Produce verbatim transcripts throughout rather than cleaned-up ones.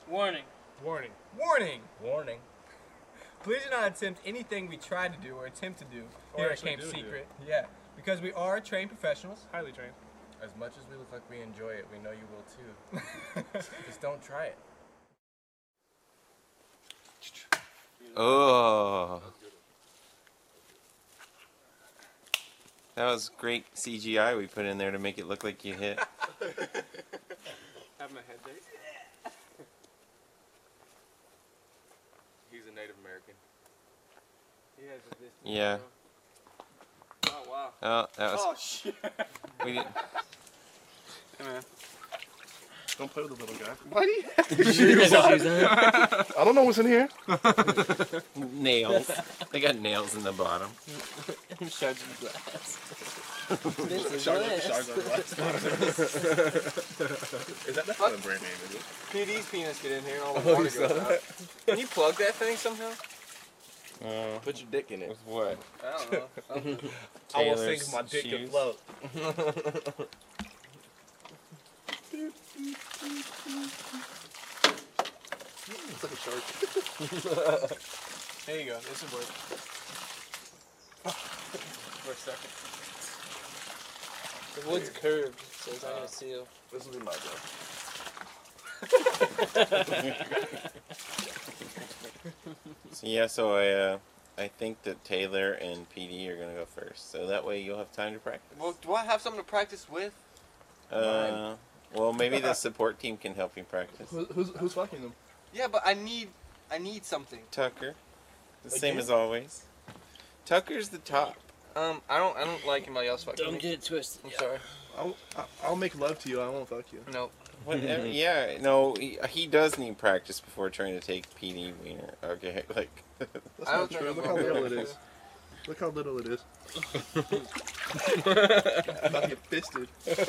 Warning. Warning. Warning. Warning. Please do not attempt anything we try to do or attempt to do Or here at actually Camp do Secret. Yeah, because we are trained professionals. Highly trained. As much as we look like we enjoy it, we know you will too. Just don't try it. Oh. That was great C G I we put in there to make it look like you hit. Have my head there. He's a Native American. He has a distance. Yeah. Oh, wow. Oh, that was. Oh, shit. We didn't. Hey, man. Don't play with the little guy. Why do you have to shoes on? I don't know what's in here. Nails. They got nails in the bottom. Shards of glass. Is that that's not a brand name, is it? P D's penis get in here and all the water goes out. Can you plug that thing somehow? Uh, Put your dick in it. with what? I don't know. I will Taylor's sink my dick shoes? and float. It's like a shark. There you go. This will work. For a second. The wood's curved, so it's not gonna seal. This will be my job. So yeah, so I uh, I think that Taylor and P D are gonna go first, so that way you'll have time to practice. Well, do I have something to practice with? Uh, well, maybe the support team can help you practice. Who, who's who's fucking them? Yeah, but I need, I need something. Tucker, the same Again? as always. Tucker's the top. Um, I don't, I don't like anybody else fucking Don't me. get it twisted. I'm sorry. I'll I'll- I'll make love to you. I won't fuck you. Nope. Whatever. Yeah, no, he, he does need practice before trying to take P D wiener. Okay, like. That's I not don't think true. I'm Look how gonna little be it able is. Look how little it is. About to get fisted.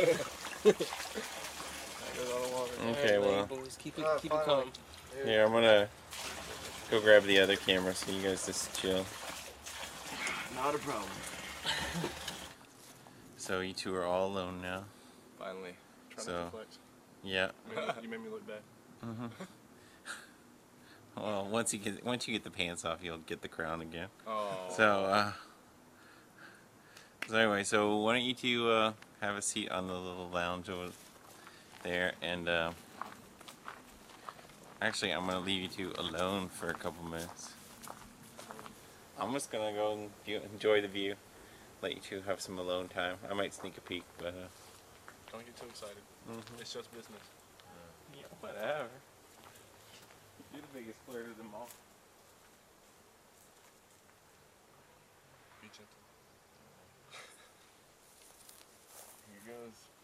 Okay, Alright, well, boys, keep it, Uh, keep it finally. calm. here I'm gonna go grab the other camera so you guys just chill. Not a problem. So you two are all alone now. Finally. Try So- not to flex. Yeah. You made me- You made me look bad. Well, once you get once you get the pants off, you'll get the crown again. Oh. So, uh, so anyway, so why don't you two uh, have a seat on the little lounge over there, and uh, actually, I'm gonna leave you two alone for a couple minutes. I'm just gonna go and view, enjoy the view, let you two have some alone time. I might sneak a peek, but uh, Don't get too excited. Mhm. It's just business. yeah, whatever. You're the biggest flirt of them all. Be gentle. Here goes.